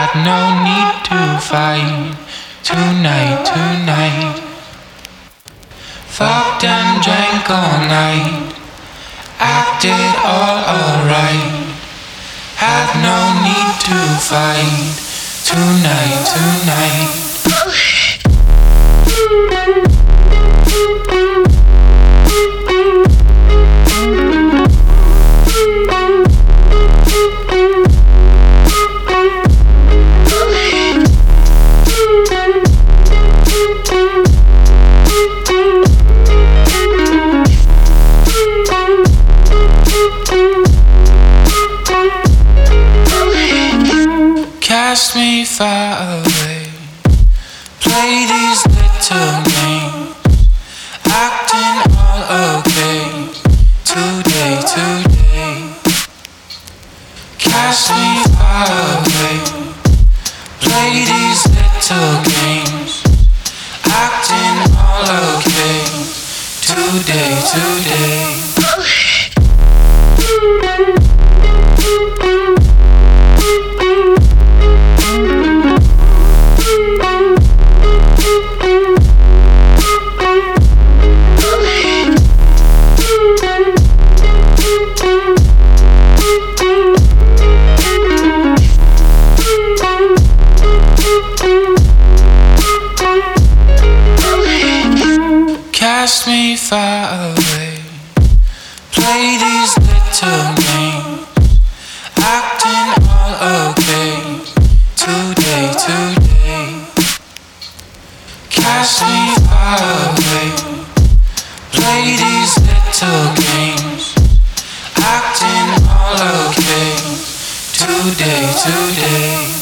Had no need to fight tonight. Fucked and drank all night, acted all alright. Had no need to fight tonight. Cast me far away, play these little games, acting all okay, today. Cast me far away, play these little games, acting all okay, today. Cast me far away, play these little games, acting all okay, today. Cast me far away, play these little games, acting all okay, today.